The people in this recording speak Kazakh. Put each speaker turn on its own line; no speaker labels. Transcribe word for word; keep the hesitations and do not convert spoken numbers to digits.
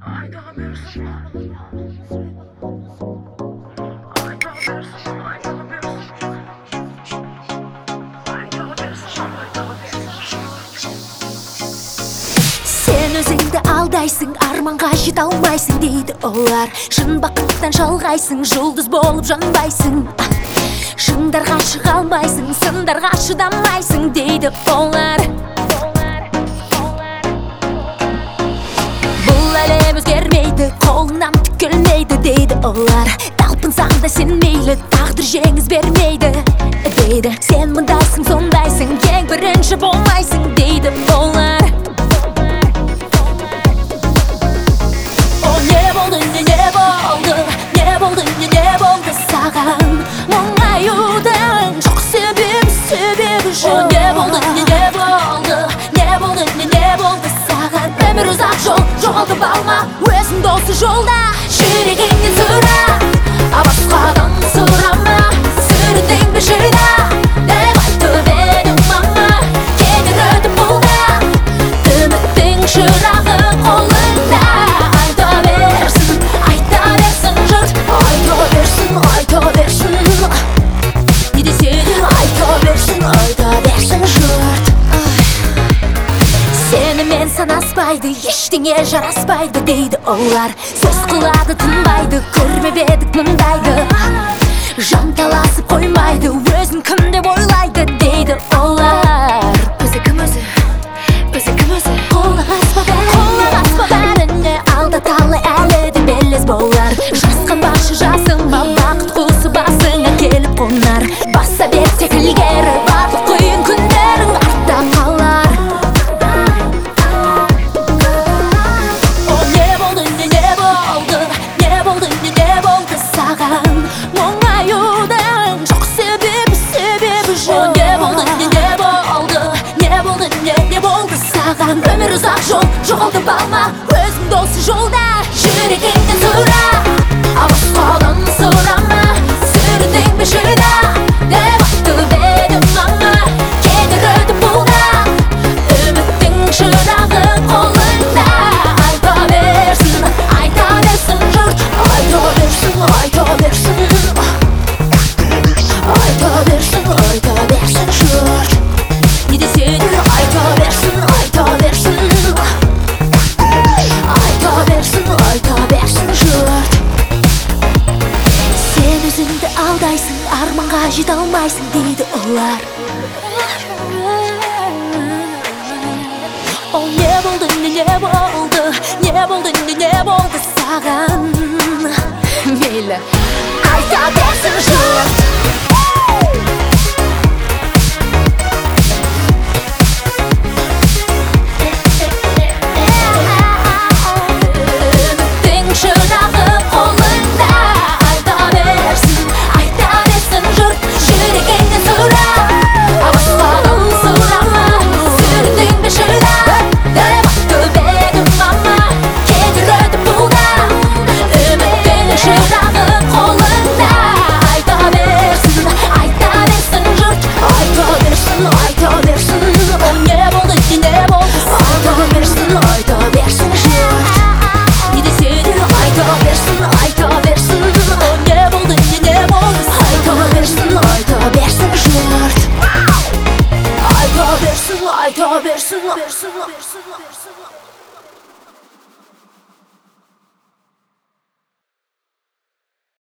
Ayda habersin. Ayda habersin. Ayda habersin. Ayda habersin. Ayda habersin.
Sen özüңді алдайсың, арманға жете алмайсың дейді олар. Шын бақыттан жалғайсың, жұлдыз болып жанбайсың. Шыңдарға шыға алмайсың, сындарға шыдамайсың дейді олар. Бұл әлем өзгермейді, қолыңнан түкілмейді дейді олар. Талпынсаң да сен мейлі, тағдыр жеңіс бермейді дейді. Сен мұндайсың, сондайсың, ең бірінші болмайсың дейді олар. Не болды, не не болды, не болды, не не болды саған мұңаюдың жоқ себебі, себебі жоқ. Не болды, не не болды, не болды, не не болды саған өмір ұзақ жол, жоғалтып алма өзіңді осы жолда. Жүрегіңнен сұра, а басқадан сұрама, сүріндің бе жида деп айтып едің мама. Кетер өтіп бұл да үміттің шырағы қолыңда. Сенімен санаспайды, ештеңе жараспайды дейді олар. Сөз қылады, тынбайды, көрмеп едік мұндайды. Жанталасып қоймайды, өзін кім деп ойлайды дейді олар. Өзі кім өзі, өзі кім өзі? Қолға аспа бәріне алда талай әлі де белес болар. Жасқа башы жасыма бақыт құсы басыңа келіп қонар. Баса берсек ілгері барлық қиын күндерің артта қалар. О, не болды, не не болды, не болды, не не болды саған мұңаюдың жоқ себебі, себебі жоқ. О, не болды, не не болды, не болды, не не болды саған өмір ұзақ жол, жоғалтып алма өзіңді осы жолда. Жүрегіңнен сұра, а басқадан сұрама, сүріндің бе жида деп айтып едім мама. Кетер өтіп бұл да үміттің шырағы қолыңда. Айта берсін, айта берсін жұрт, айта берсін, айта берсін. Айта берсін, айта берсін жұрт, не десе де айта берсін, айта берсін. Айта берсін, айта берсін жұрт. Сен өзіңді алдайсың, арманға жете алмайсың дейді олар. О, не болды, не не болды, не болды, не не болды саған. Мейлі, айта берсін жұрт. Ayta versin, versin, versin, versin.